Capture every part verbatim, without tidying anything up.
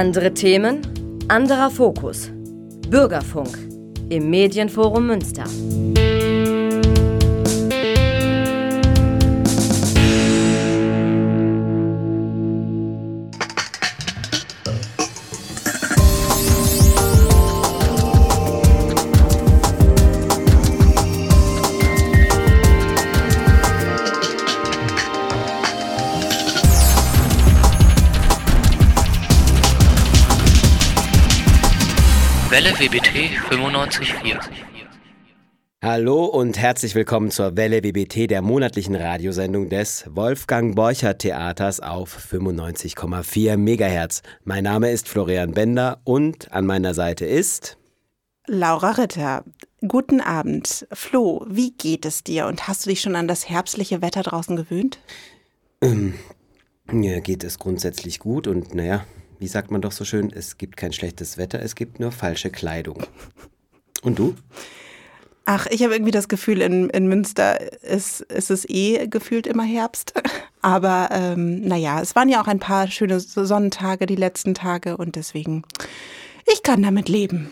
Andere Themen, anderer Fokus. Bürgerfunk im Medienforum Münster. Welle W B T fünfundneunzig Komma vier. Hallo und herzlich willkommen zur Welle W B T, der monatlichen Radiosendung des Wolfgang-Borchert-Theaters auf fünfundneunzig Komma vier Megahertz. Mein Name ist Florian Bender und an meiner Seite ist Laura Ritter. Guten Abend. Flo, wie geht es dir und hast du dich schon an das herbstliche Wetter draußen gewöhnt? Ähm, mir geht es grundsätzlich gut und naja, wie sagt man doch so schön, es gibt kein schlechtes Wetter, es gibt nur falsche Kleidung. Und du? Ach, ich habe irgendwie das Gefühl, in, in Münster ist, ist es eh gefühlt immer Herbst. Aber ähm, naja, es waren ja auch ein paar schöne Sonnentage die letzten Tage und deswegen, ich kann damit leben.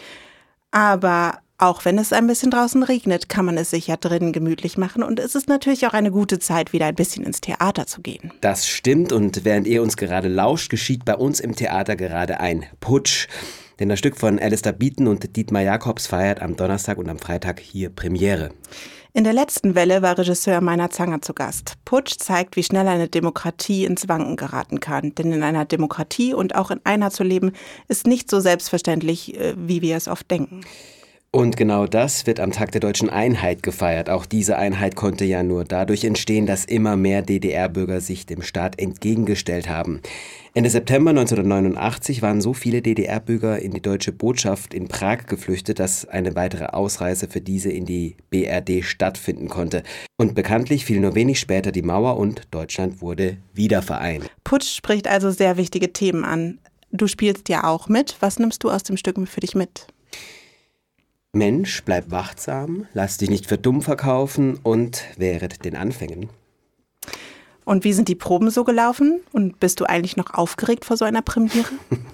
Aber auch wenn es ein bisschen draußen regnet, kann man es sich ja drinnen gemütlich machen. Und es ist natürlich auch eine gute Zeit, wieder ein bisschen ins Theater zu gehen. Das stimmt und während ihr uns gerade lauscht, geschieht bei uns im Theater gerade ein Putsch. Denn das Stück von Alistair Beaton und Dietmar Jacobs feiert am Donnerstag und am Freitag hier Premiere. In der letzten Welle war Regisseur Meiner Zanger zu Gast. Putsch zeigt, wie schnell eine Demokratie ins Wanken geraten kann. Denn in einer Demokratie und auch in einer zu leben, ist nicht so selbstverständlich, wie wir es oft denken. Und genau das wird am Tag der Deutschen Einheit gefeiert. Auch diese Einheit konnte ja nur dadurch entstehen, dass immer mehr D D R-Bürger sich dem Staat entgegengestellt haben. Ende September neunzehnhundertneunundachtzig waren so viele D D R-Bürger in die deutsche Botschaft in Prag geflüchtet, dass eine weitere Ausreise für diese in die B R D stattfinden konnte. Und bekanntlich fiel nur wenig später die Mauer und Deutschland wurde wieder vereint. Putsch spricht also sehr wichtige Themen an. Du spielst ja auch mit. Was nimmst du aus dem Stück für dich mit? Mensch, bleib wachsam, lass dich nicht für dumm verkaufen und wehret den Anfängen. Und wie sind die Proben so gelaufen? Und bist du eigentlich noch aufgeregt vor so einer Premiere?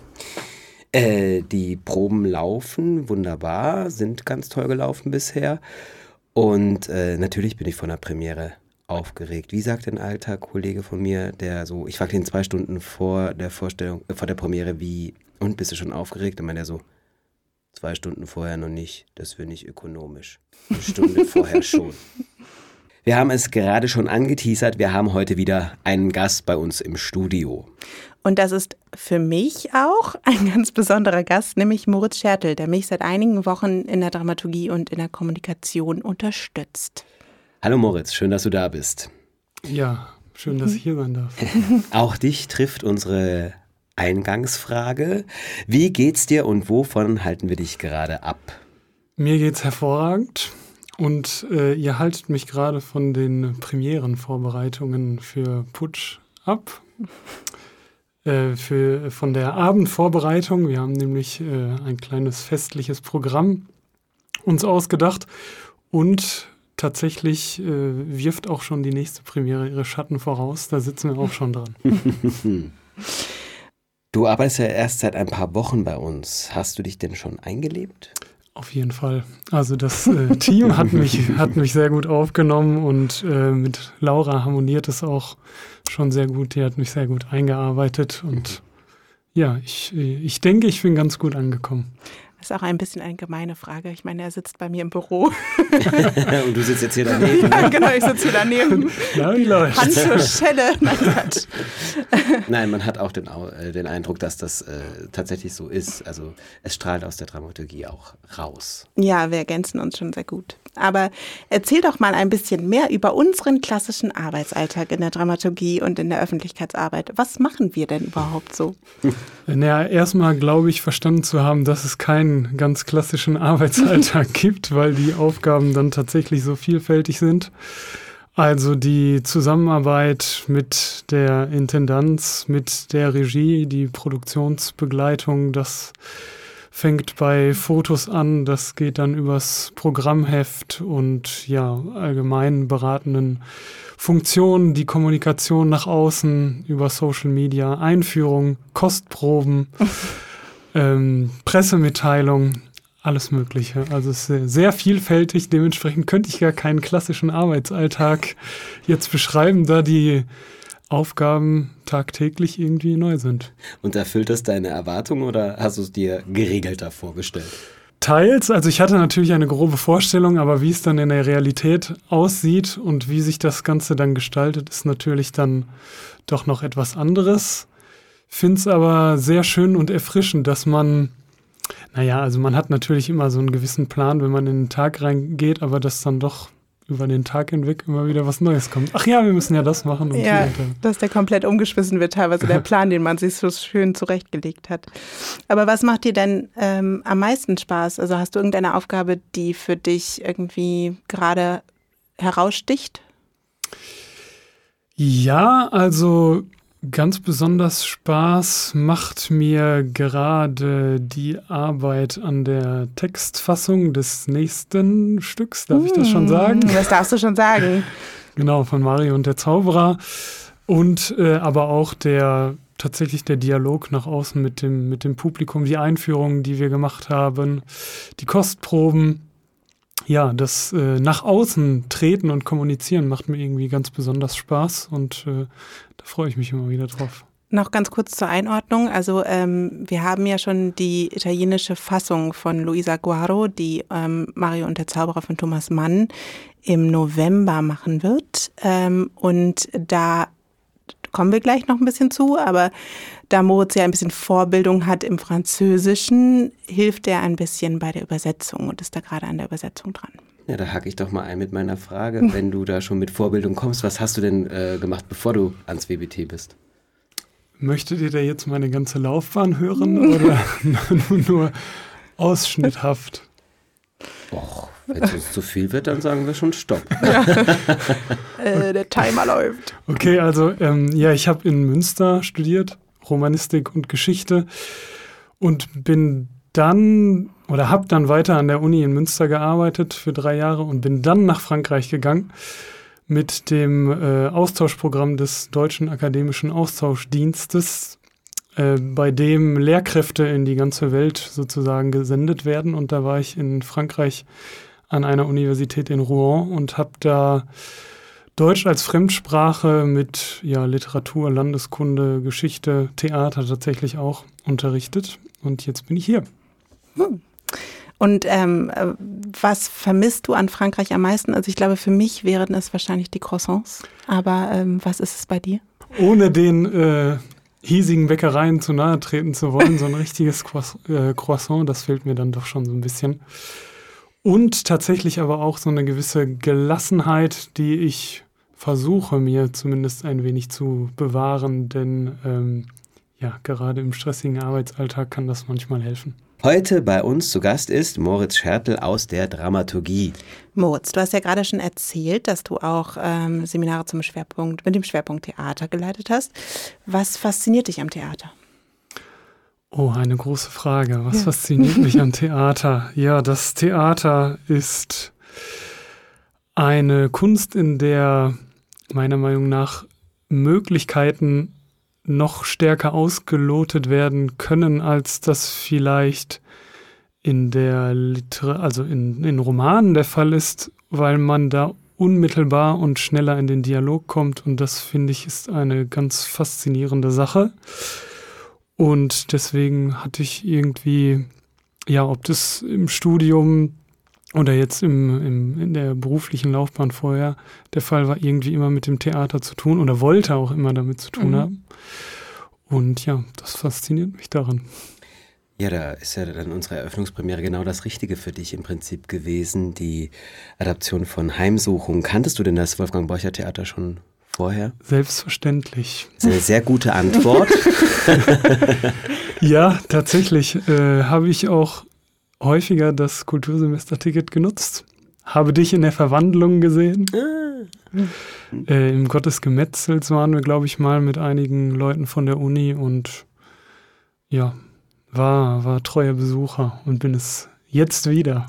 äh, die Proben laufen wunderbar, sind ganz toll gelaufen bisher. Und äh, natürlich bin ich vor einer Premiere aufgeregt. Wie sagt ein alter Kollege von mir, der so, ich fragte ihn zwei Stunden vor der Vorstellung, äh, vor der Premiere, wie, und bist du schon aufgeregt? Und meinte er so, zwei Stunden vorher noch nicht, das wäre nicht ökonomisch. Eine Stunde vorher schon. Wir haben es gerade schon angeteasert, wir haben heute wieder einen Gast bei uns im Studio. Und das ist für mich auch ein ganz besonderer Gast, nämlich Moritz Schertl, der mich seit einigen Wochen in der Dramaturgie und in der Kommunikation unterstützt. Hallo Moritz, schön, dass du da bist. Ja, schön, dass ich hier sein darf. Auch dich trifft unsere Eingangsfrage. Wie geht's dir und wovon halten wir dich gerade ab? Mir geht's hervorragend und äh, ihr haltet mich gerade von den Premierenvorbereitungen für Putsch ab. Äh, für, von der Abendvorbereitung. Wir haben nämlich äh, ein kleines festliches Programm uns ausgedacht und tatsächlich äh, wirft auch schon die nächste Premiere ihre Schatten voraus. Da sitzen wir auch schon dran. Du arbeitest ja erst seit ein paar Wochen bei uns. Hast du dich denn schon eingelebt? Auf jeden Fall. Also das äh, Team hat mich, hat mich sehr gut aufgenommen und äh, mit Laura harmoniert es auch schon sehr gut. Die hat mich sehr gut eingearbeitet und ja, ich, ich denke, ich bin ganz gut angekommen. Das ist auch ein bisschen eine gemeine Frage. Ich meine, er sitzt bei mir im Büro. Und du sitzt jetzt hier daneben. Ja, genau, ich sitze hier daneben. Ja, wie läuft's? Hand zur Schelle. Nein, Gott. Nein, man hat auch den, den Eindruck, dass das äh, tatsächlich so ist. Also es strahlt aus der Dramaturgie auch raus. Ja, wir ergänzen uns schon sehr gut. Aber erzähl doch mal ein bisschen mehr über unseren klassischen Arbeitsalltag in der Dramaturgie und in der Öffentlichkeitsarbeit. Was machen wir denn überhaupt so? Naja, erstmal glaube ich verstanden zu haben, dass es keinen ganz klassischen Arbeitsalltag gibt, weil die Aufgaben dann tatsächlich so vielfältig sind. Also die Zusammenarbeit mit der Intendanz, mit der Regie, die Produktionsbegleitung, das fängt bei Fotos an, das geht dann übers Programmheft und ja, allgemein beratenden Funktionen, die Kommunikation nach außen über Social Media, Einführung, Kostproben, ähm, Pressemitteilung, alles Mögliche. Also es ist sehr, sehr vielfältig. Dementsprechend könnte ich gar keinen klassischen Arbeitsalltag jetzt beschreiben, da die Aufgaben tagtäglich irgendwie neu sind. Und erfüllt das deine Erwartungen oder hast du es dir geregelter vorgestellt? Teils, also ich hatte natürlich eine grobe Vorstellung, aber wie es dann in der Realität aussieht und wie sich das Ganze dann gestaltet, ist natürlich dann doch noch etwas anderes. Finde es aber sehr schön und erfrischend, dass man, naja, also man hat natürlich immer so einen gewissen Plan, wenn man in den Tag reingeht, aber dass dann doch über den Tag hinweg immer wieder was Neues kommt. Ach ja, wir müssen ja das machen. Und ja, dass der komplett umgeschmissen wird, teilweise der Plan, den man sich so schön zurechtgelegt hat. Aber was macht dir denn ähm, am meisten Spaß? Also hast du irgendeine Aufgabe, die für dich irgendwie gerade heraussticht? Ja, also ganz besonders Spaß macht mir gerade die Arbeit an der Textfassung des nächsten Stücks. Darf hm, ich das schon sagen? Das darfst du schon sagen. Genau, von Mario und der Zauberer. Und äh, aber auch der tatsächlich der Dialog nach außen mit dem, mit dem Publikum, die Einführungen, die wir gemacht haben, die Kostproben. Ja, das äh, nach außen treten und kommunizieren macht mir irgendwie ganz besonders Spaß und äh, da freue ich mich immer wieder drauf. Noch ganz kurz zur Einordnung. Also ähm, wir haben ja schon die italienische Fassung von Luisa Guaro, die ähm, Mario und der Zauberer von Thomas Mann im November machen wird. Ähm, und da kommen wir gleich noch ein bisschen zu, aber da Moritz ja ein bisschen Vorbildung hat im Französischen, hilft er ein bisschen bei der Übersetzung und ist da gerade an der Übersetzung dran. Ja, da hake ich doch mal ein mit meiner Frage. Wenn du da schon mit Vorbildung kommst, was hast du denn äh, gemacht, bevor du ans W B T bist? Möchtet ihr da jetzt meine ganze Laufbahn hören oder nur, nur ausschnitthaft? Och, wenn es uns zu viel wird, dann sagen wir schon Stopp. Ja. äh, der Timer läuft. Okay, also ähm, ja, ich habe in Münster studiert, Romanistik und Geschichte und bin dann oder habe dann weiter an der Uni in Münster gearbeitet für drei Jahre und bin dann nach Frankreich gegangen mit dem äh, Austauschprogramm des Deutschen Akademischen Austauschdienstes, äh, bei dem Lehrkräfte in die ganze Welt sozusagen gesendet werden. Und da war ich in Frankreich an einer Universität in Rouen und habe da Deutsch als Fremdsprache mit ja, Literatur, Landeskunde, Geschichte, Theater tatsächlich auch unterrichtet. Und jetzt bin ich hier. Hm. Und ähm, was vermisst du an Frankreich am meisten? Also ich glaube, für mich wären es wahrscheinlich die Croissants. Aber ähm, was ist es bei dir? Ohne den äh, hiesigen Bäckereien zu nahe treten zu wollen, so ein richtiges Croissant, das fehlt mir dann doch schon so ein bisschen. Und tatsächlich aber auch so eine gewisse Gelassenheit, die ich versuche mir zumindest ein wenig zu bewahren, denn ähm, ja, gerade im stressigen Arbeitsalltag kann das manchmal helfen. Heute bei uns zu Gast ist Moritz Schertl aus der Dramaturgie. Moritz, du hast ja gerade schon erzählt, dass du auch ähm, Seminare zum Schwerpunkt, mit dem Schwerpunkt Theater geleitet hast. Was fasziniert dich am Theater? Oh, eine große Frage. Was ja. fasziniert mich am Theater? Ja, das Theater ist eine Kunst, in der meiner Meinung nach Möglichkeiten noch stärker ausgelotet werden können, als das vielleicht in der Liter- also in, in Romanen der Fall ist, weil man da unmittelbar und schneller in den Dialog kommt und das, finde ich, ist eine ganz faszinierende Sache. Und deswegen hatte ich irgendwie, ja, ob das im Studium oder jetzt im, im, in der beruflichen Laufbahn vorher der Fall war, irgendwie immer mit dem Theater zu tun oder wollte auch immer damit zu tun mhm. haben. Und ja, das fasziniert mich daran. Ja, da ist ja dann unsere Eröffnungspremiere genau das Richtige für dich im Prinzip gewesen, die Adaption von Heimsuchung. Kanntest du denn das Wolfgang-Borcher-Theater schon vorher? Selbstverständlich. Das ist eine sehr gute Antwort. Ja, tatsächlich äh, habe ich auch häufiger das Kultursemesterticket genutzt. Habe dich in der Verwandlung gesehen. Ah. Äh, Im Gottesgemetzels waren wir, glaube ich, mal mit einigen Leuten von der Uni und ja, war, war treuer Besucher und bin es jetzt wieder.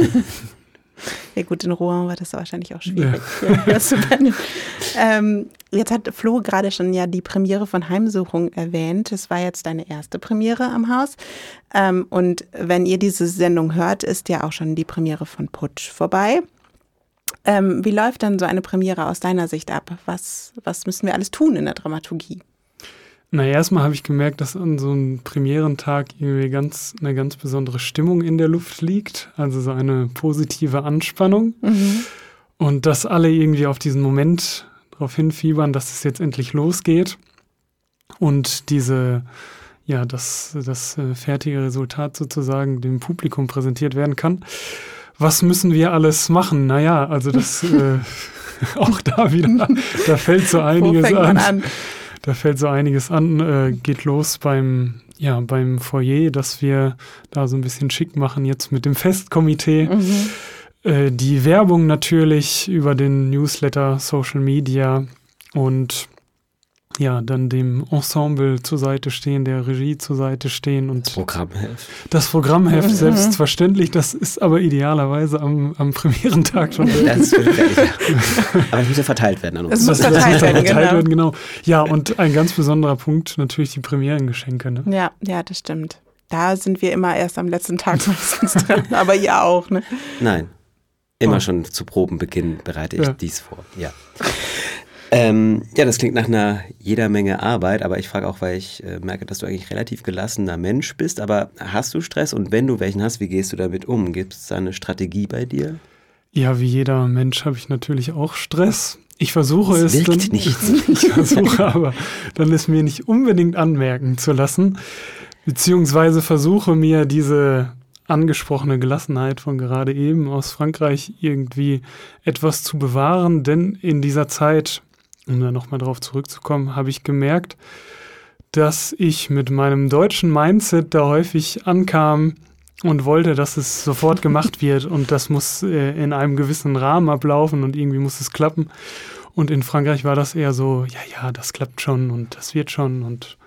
Ja gut, in Rouen war das wahrscheinlich auch schwierig. Ja. Ja, ähm, jetzt hat Flo gerade schon ja die Premiere von Heimsuchung erwähnt. Das war jetzt deine erste Premiere am Haus. Ähm, und wenn ihr diese Sendung hört, ist ja auch schon die Premiere von Putsch vorbei. Ähm, wie läuft dann so eine Premiere aus deiner Sicht ab? Was, was müssen wir alles tun in der Dramaturgie? Na, erstmal habe ich gemerkt, dass an so einem Premierentag irgendwie ganz, eine ganz besondere Stimmung in der Luft liegt. Also so eine positive Anspannung. Mhm. Und dass alle irgendwie auf diesen Moment darauf hinfiebern, dass es jetzt endlich losgeht. Und diese, ja, dass das fertige Resultat sozusagen dem Publikum präsentiert werden kann. Was müssen wir alles machen? Naja, also das äh, auch da wieder, da fällt so einiges Wo fängt man an. an. Da fällt so einiges an, äh, geht los beim, ja, beim Foyer, dass wir da so ein bisschen schick machen jetzt mit dem Festkomitee. Mhm. Äh, die Werbung natürlich über den Newsletter, Social Media und ja, dann dem Ensemble zur Seite stehen, der Regie zur Seite stehen. Und das Programmheft. Das Programmheft, mhm. selbstverständlich. Das ist aber idealerweise am, am Premierentag schon. Das ist fertig, ja. Aber es muss ja verteilt werden. An uns. Es muss verteilt, das muss werden, verteilt genau. werden, genau. Ja, und ein ganz besonderer Punkt, natürlich die Premierengeschenke. Ne? Ja, ja, das stimmt. Da sind wir immer erst am letzten Tag meistens dran. Aber ihr auch, ne? Nein. Immer oh. schon zu Probenbeginn bereite ich ja. dies vor. Ja. Ähm, ja, das klingt nach einer jeder Menge Arbeit, aber ich frage auch, weil ich äh, merke, dass du eigentlich relativ gelassener Mensch bist, aber hast du Stress und wenn du welchen hast, wie gehst du damit um? Gibt es da eine Strategie bei dir? Ja, wie jeder Mensch habe ich natürlich auch Stress. Ich versuche das es wirkt dann, nicht. ich versuche aber dann es mir nicht unbedingt anmerken zu lassen, beziehungsweise versuche mir diese angesprochene Gelassenheit von gerade eben aus Frankreich irgendwie etwas zu bewahren, denn in dieser Zeit, um da nochmal drauf zurückzukommen, habe ich gemerkt, dass ich mit meinem deutschen Mindset da häufig ankam und wollte, dass es sofort gemacht wird und das muss äh, in einem gewissen Rahmen ablaufen und irgendwie muss es klappen. Und in Frankreich war das eher so, ja, ja, das klappt schon und das wird schon und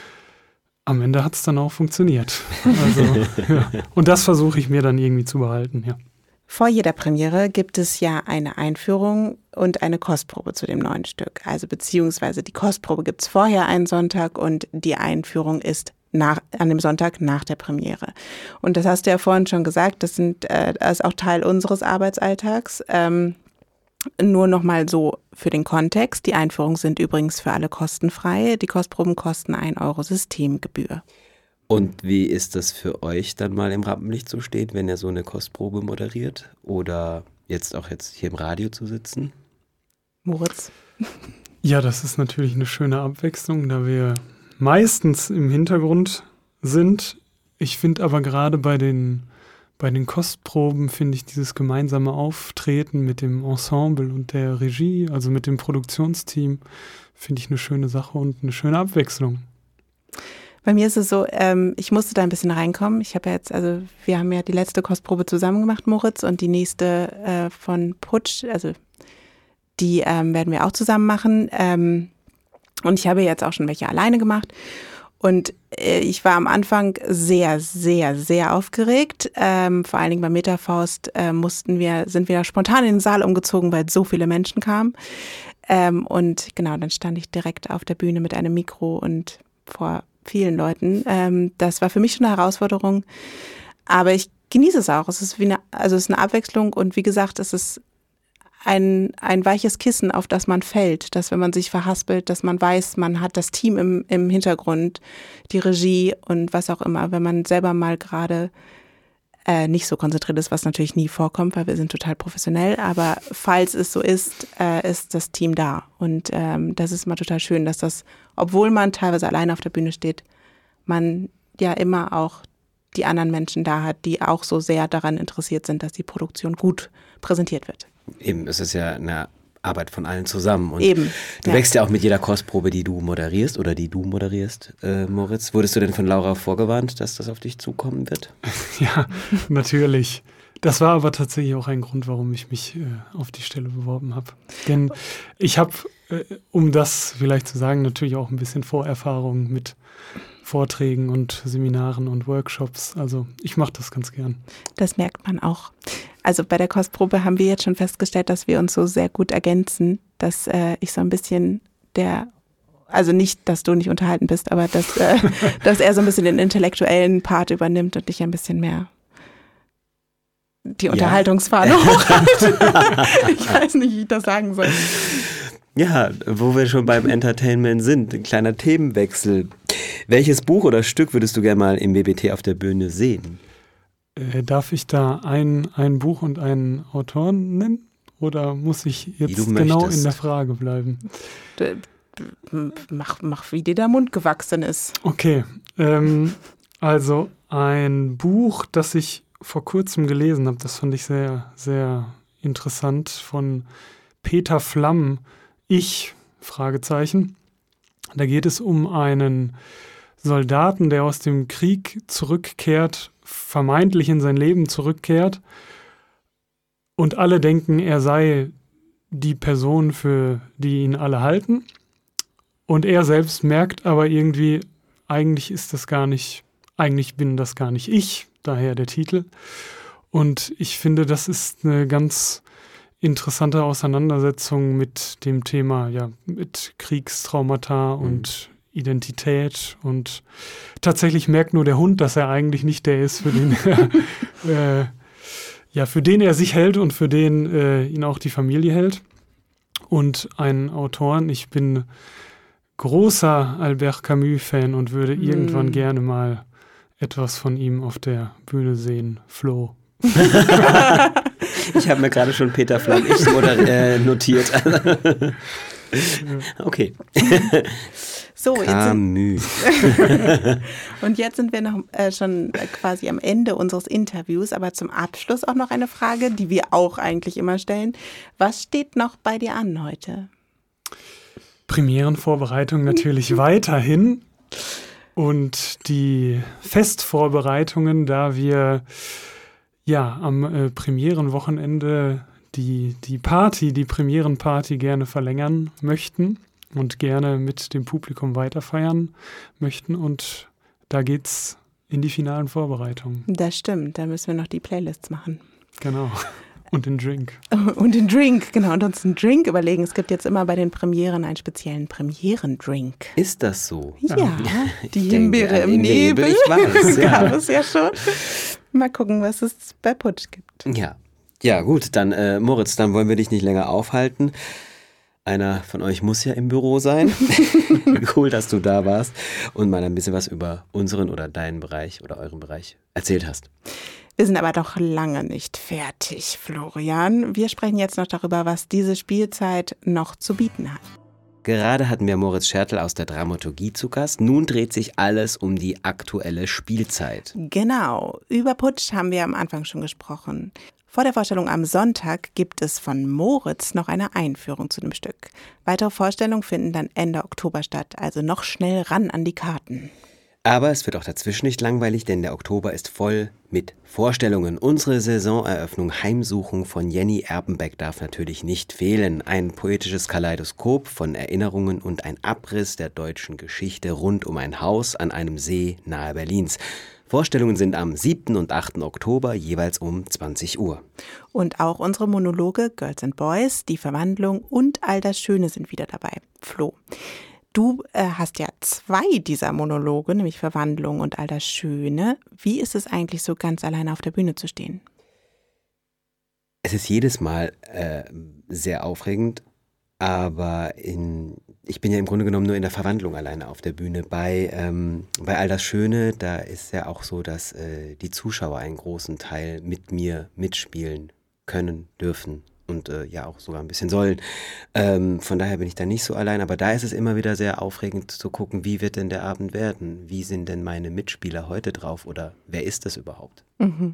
am Ende hat es dann auch funktioniert. Also, ja. Und das versuche ich mir dann irgendwie zu behalten, ja. Vor jeder Premiere gibt es ja eine Einführung und eine Kostprobe zu dem neuen Stück. Also beziehungsweise die Kostprobe gibt es vorher einen Sonntag und die Einführung ist nach, an dem Sonntag nach der Premiere. Und das hast du ja vorhin schon gesagt, das, sind, äh, das ist auch Teil unseres Arbeitsalltags. Ähm, nur nochmal so für den Kontext. Die Einführungen sind übrigens für alle kostenfrei. Die Kostproben kosten ein Euro Systemgebühr. Und wie ist das für euch dann mal im Rampenlicht zu stehen, wenn ihr so eine Kostprobe moderiert? Oder jetzt auch jetzt hier im Radio zu sitzen? Moritz? Ja, das ist natürlich eine schöne Abwechslung, da wir meistens im Hintergrund sind. Ich finde aber gerade bei den, bei den Kostproben, finde ich dieses gemeinsame Auftreten mit dem Ensemble und der Regie, also mit dem Produktionsteam, finde ich eine schöne Sache und eine schöne Abwechslung. Bei mir ist es so, ähm, ich musste da ein bisschen reinkommen. Ich habe ja jetzt, also wir haben ja die letzte Kostprobe zusammen gemacht, Moritz, und die nächste äh, von Putsch, also die ähm, werden wir auch zusammen machen. Ähm, und ich habe jetzt auch schon welche alleine gemacht. Und äh, ich war am Anfang sehr, sehr, sehr aufgeregt. Ähm, vor allen Dingen bei Metafaust äh, mussten wir, sind wir spontan in den Saal umgezogen, weil so viele Menschen kamen. Ähm, und genau, dann stand ich direkt auf der Bühne mit einem Mikro und vor vielen Leuten. Ähm, das war für mich schon eine Herausforderung, aber ich genieße es auch. Es ist wie eine, also es ist eine Abwechslung und wie gesagt, es ist ein, ein weiches Kissen, auf das man fällt, dass wenn man sich verhaspelt, dass man weiß, man hat das Team im, im Hintergrund, die Regie und was auch immer, wenn man selber mal gerade äh, nicht so konzentriert ist, was natürlich nie vorkommt, weil wir sind total professionell, aber falls es so ist, äh, ist das Team da und ähm, das ist immer total schön, dass das, obwohl man teilweise alleine auf der Bühne steht, man ja immer auch die anderen Menschen da hat, die auch so sehr daran interessiert sind, dass die Produktion gut präsentiert wird. Eben, es ist ja eine Arbeit von allen zusammen. Und Eben, du ja. wächst ja auch mit jeder Kostprobe, die du moderierst oder die du moderierst, äh, Moritz. Wurdest du denn von Laura vorgewarnt, dass das auf dich zukommen wird? Ja, natürlich. Das war aber tatsächlich auch ein Grund, warum ich mich äh, auf die Stelle beworben habe. Denn ich habe, äh, um das vielleicht zu sagen, natürlich auch ein bisschen Vorerfahrung mit Vorträgen und Seminaren und Workshops. Also ich mache das ganz gern. Das merkt man auch. Also bei der Kostprobe haben wir jetzt schon festgestellt, dass wir uns so sehr gut ergänzen, dass äh, ich so ein bisschen der, also nicht, dass du nicht unterhalten bist, aber dass, äh, dass er so ein bisschen den intellektuellen Part übernimmt und ich ein bisschen mehr die Unterhaltungsfahne ja. hochhalte. Ich weiß nicht, wie ich das sagen soll. Ja, wo wir schon beim Entertainment sind, ein kleiner Themenwechsel. Welches Buch oder Stück würdest du gerne mal im B B T auf der Bühne sehen? Äh, darf ich da ein, ein Buch und einen Autoren nennen? Oder muss ich jetzt genau möchtest. in der Frage bleiben? Mach, mach, wie dir der Mund gewachsen ist. Okay, ähm, also ein Buch, das ich vor kurzem gelesen habe, das fand ich sehr, sehr interessant, von Peter Flamm, Ich, Fragezeichen. Da geht es um einen Soldaten, der aus dem Krieg zurückkehrt, vermeintlich in sein Leben zurückkehrt und alle denken, er sei die Person, für die ihn alle halten. Und er selbst merkt aber irgendwie, eigentlich ist das gar nicht, eigentlich bin das gar nicht ich, daher der Titel. Und ich finde, das ist eine ganz interessante Auseinandersetzung mit dem Thema, ja, mit Kriegstraumata mhm. und Identität. Und tatsächlich merkt nur der Hund, dass er eigentlich nicht der ist, für den er, äh, ja, für den er sich hält und für den äh, ihn auch die Familie hält. Und einen Autoren, ich bin großer Albert Camus-Fan und würde mm. irgendwann gerne mal etwas von ihm auf der Bühne sehen. Flo. Ich habe mir gerade schon Peter Flamm ich oder, äh, notiert. Okay. So, Camus. Jetzt und jetzt sind wir noch äh, schon quasi am Ende unseres Interviews, aber zum Abschluss auch noch eine Frage, die wir auch eigentlich immer stellen. Was steht noch bei dir an heute? Premierenvorbereitung natürlich weiterhin und die Festvorbereitungen, da wir ja am äh, Premierenwochenende die, die Party, die Premierenparty gerne verlängern möchten und gerne mit dem Publikum weiterfeiern möchten. Und da geht's in die finalen Vorbereitungen. Das stimmt, da müssen wir noch die Playlists machen. Genau. Und den Drink. Und den Drink, genau. Und uns einen Drink überlegen. Es gibt jetzt immer bei den Premieren einen speziellen Premierendrink. Ist das so? Ja, ja. Die Himbeere im Nebel. Nebel. Ich weiß, ja. Gab es ja schon. Mal gucken, was es bei Putsch gibt. Ja, ja gut, dann äh, Moritz, dann wollen wir dich nicht länger aufhalten. Einer von euch muss ja im Büro sein. Cool, dass du da warst und mal ein bisschen was über unseren oder deinen Bereich oder euren Bereich erzählt hast. Wir sind aber doch lange nicht fertig, Florian. Wir sprechen jetzt noch darüber, was diese Spielzeit noch zu bieten hat. Gerade hatten wir Moritz Schertl aus der Dramaturgie zu Gast. Nun dreht sich alles um die aktuelle Spielzeit. Genau. Über Putsch haben wir am Anfang schon gesprochen. Vor der Vorstellung am Sonntag gibt es von Moritz noch eine Einführung zu dem Stück. Weitere Vorstellungen finden dann Ende Oktober statt, also noch schnell ran an die Karten. Aber es wird auch dazwischen nicht langweilig, denn der Oktober ist voll mit Vorstellungen. Unsere Saisoneröffnung Heimsuchung von Jenny Erpenbeck darf natürlich nicht fehlen. Ein poetisches Kaleidoskop von Erinnerungen und ein Abriss der deutschen Geschichte rund um ein Haus an einem See nahe Berlins. Vorstellungen sind am siebten und achten Oktober jeweils um zwanzig Uhr. Und auch unsere Monologe Girls and Boys, die Verwandlung und All das Schöne sind wieder dabei. Flo, du äh, hast ja zwei dieser Monologe, nämlich Verwandlung und All das Schöne. Wie ist es eigentlich so, ganz alleine auf der Bühne zu stehen? Es ist jedes Mal äh, sehr aufregend, aber in, ich bin ja im Grunde genommen nur in der Verwandlung alleine auf der Bühne. Bei, ähm, bei All das Schöne, da ist ja auch so, dass äh, die Zuschauer einen großen Teil mit mir mitspielen können, dürfen. Und äh, ja auch sogar ein bisschen sollen. Ähm, von daher bin ich da nicht so allein. Aber da ist es immer wieder sehr aufregend zu gucken, wie wird denn der Abend werden? Wie sind denn meine Mitspieler heute drauf? Oder wer ist das überhaupt? Mhm.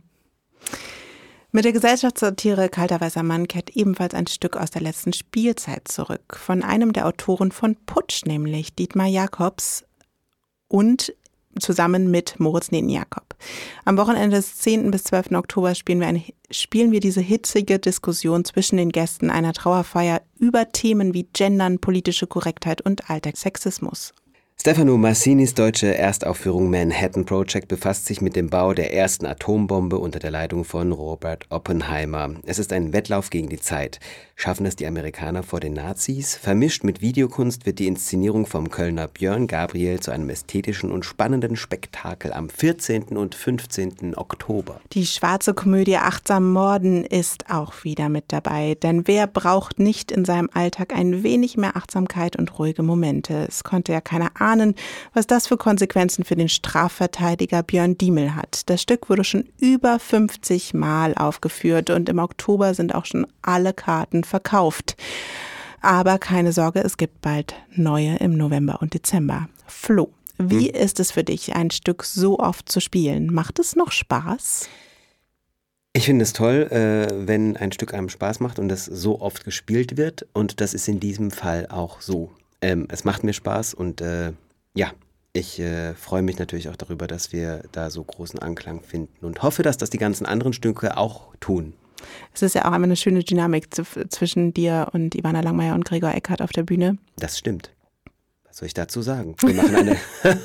Mit der Gesellschaftssatire Kalter weißer Mann kehrt ebenfalls ein Stück aus der letzten Spielzeit zurück. Von einem der Autoren von Putsch, nämlich Dietmar Jacobs und zusammen mit Moritz Netenjakob. Am Wochenende des zehnten bis zwölften Oktober spielen wir, eine, spielen wir diese hitzige Diskussion zwischen den Gästen einer Trauerfeier über Themen wie Gendern, politische Korrektheit und Alltagssexismus. Stefano Massinis deutsche Erstaufführung Manhattan Project befasst sich mit dem Bau der ersten Atombombe unter der Leitung von Robert Oppenheimer. Es ist ein Wettlauf gegen die Zeit. Schaffen es die Amerikaner vor den Nazis? Vermischt mit Videokunst wird die Inszenierung vom Kölner Björn Gabriel zu einem ästhetischen und spannenden Spektakel am vierzehnten und fünfzehnten Oktober. Die schwarze Komödie Achtsam Morden ist auch wieder mit dabei. Denn wer braucht nicht in seinem Alltag ein wenig mehr Achtsamkeit und ruhige Momente? Es konnte ja keiner ahnen, was das für Konsequenzen für den Strafverteidiger Björn Diemel hat. Das Stück wurde schon über fünfzig Mal aufgeführt und im Oktober sind auch schon alle Karten verkauft. Aber keine Sorge, es gibt bald neue im November und Dezember. Flo, wie hm. ist es für dich, ein Stück so oft zu spielen? Macht es noch Spaß? Ich finde es toll, äh, wenn ein Stück einem Spaß macht und das so oft gespielt wird. Und das ist in diesem Fall auch so. Ähm, es macht mir Spaß und äh, ja, ich äh, freue mich natürlich auch darüber, dass wir da so großen Anklang finden und hoffe, dass das die ganzen anderen Stücke auch tun. Es ist ja auch immer eine schöne Dynamik zu, zwischen dir und Ivana Langmeier und Gregor Eckhardt auf der Bühne. Das stimmt. Was soll ich dazu sagen? Wir machen eine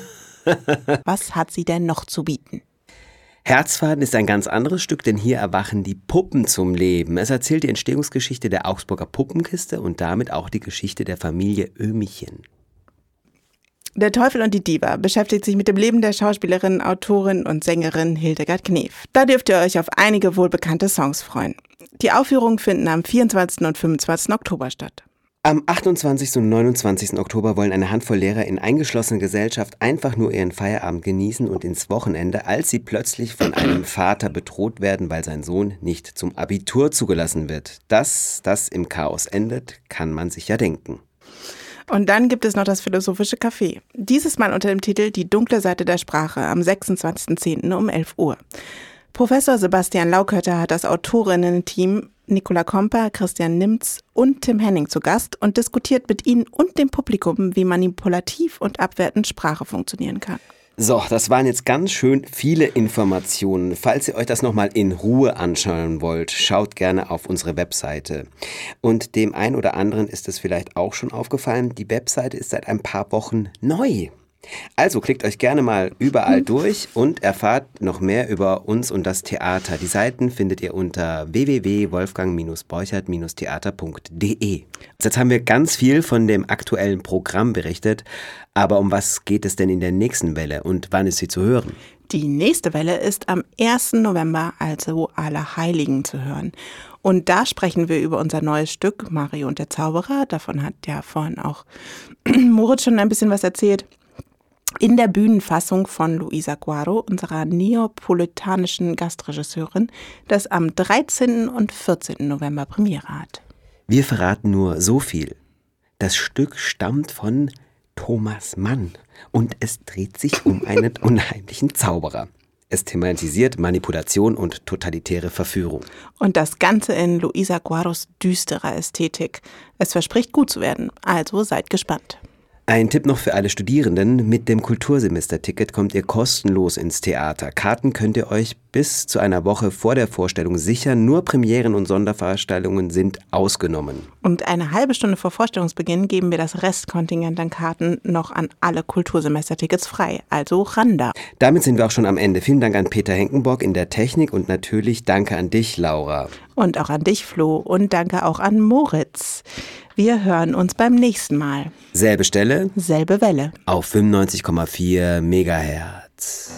Was hat sie denn noch zu bieten? Herzfaden ist ein ganz anderes Stück, denn hier erwachen die Puppen zum Leben. Es erzählt die Entstehungsgeschichte der Augsburger Puppenkiste und damit auch die Geschichte der Familie Ömichen. Der Teufel und die Diva beschäftigt sich mit dem Leben der Schauspielerin, Autorin und Sängerin Hildegard Knef. Da dürft ihr euch auf einige wohlbekannte Songs freuen. Die Aufführungen finden am vierundzwanzigsten und fünfundzwanzigsten Oktober statt. Am achtundzwanzigsten und neunundzwanzigsten Oktober wollen eine Handvoll Lehrer in eingeschlossener Gesellschaft einfach nur ihren Feierabend genießen und ins Wochenende, als sie plötzlich von einem Vater bedroht werden, weil sein Sohn nicht zum Abitur zugelassen wird. Dass das im Chaos endet, kann man sich ja denken. Und dann gibt es noch das Philosophische Café. Dieses Mal unter dem Titel Die dunkle Seite der Sprache am sechsundzwanzigsten zehnten um elf Uhr. Professor Sebastian Laukötter hat das Autorinnen-Team Nicola Komper, Christian Nimz und Tim Henning zu Gast und diskutiert mit ihnen und dem Publikum, wie manipulativ und abwertend Sprache funktionieren kann. So, das waren jetzt ganz schön viele Informationen. Falls ihr euch das nochmal in Ruhe anschauen wollt, schaut gerne auf unsere Webseite. Und dem einen oder anderen ist es vielleicht auch schon aufgefallen, die Webseite ist seit ein paar Wochen neu. Also klickt euch gerne mal überall durch und erfahrt noch mehr über uns und das Theater. Die Seiten findet ihr unter w w w punkt wolfgang borchert theater punkt d e. Jetzt haben wir ganz viel von dem aktuellen Programm berichtet, aber um was geht es denn in der nächsten Welle und wann ist sie zu hören? Die nächste Welle ist am ersten November, also Allerheiligen, zu hören. Und da sprechen wir über unser neues Stück Mario und der Zauberer. Davon hat ja vorhin auch Moritz schon ein bisschen was erzählt. In der Bühnenfassung von Luisa Guaro, unserer neapolitanischen Gastregisseurin, das am dreizehnten und vierzehnten November Premiere hat. Wir verraten nur so viel. Das Stück stammt von Thomas Mann und es dreht sich um einen unheimlichen Zauberer. Es thematisiert Manipulation und totalitäre Verführung. Und das Ganze in Luisa Guaros düsterer Ästhetik. Es verspricht gut zu werden, also seid gespannt. Ein Tipp noch für alle Studierenden, mit dem Kultursemesterticket kommt ihr kostenlos ins Theater. Karten könnt ihr euch bis zu einer Woche vor der Vorstellung sichern, nur Premieren und Sonderveranstaltungen sind ausgenommen. Und eine halbe Stunde vor Vorstellungsbeginn geben wir das Restkontingent an Karten noch an alle Kultursemestertickets frei, also ran da. Damit sind wir auch schon am Ende. Vielen Dank an Peter Henkenbock in der Technik und natürlich danke an dich, Laura. Und auch an dich, Flo, und danke auch an Moritz. Wir hören uns beim nächsten Mal. Selbe Stelle, selbe Welle. Auf fünfundneunzig Komma vier Megahertz.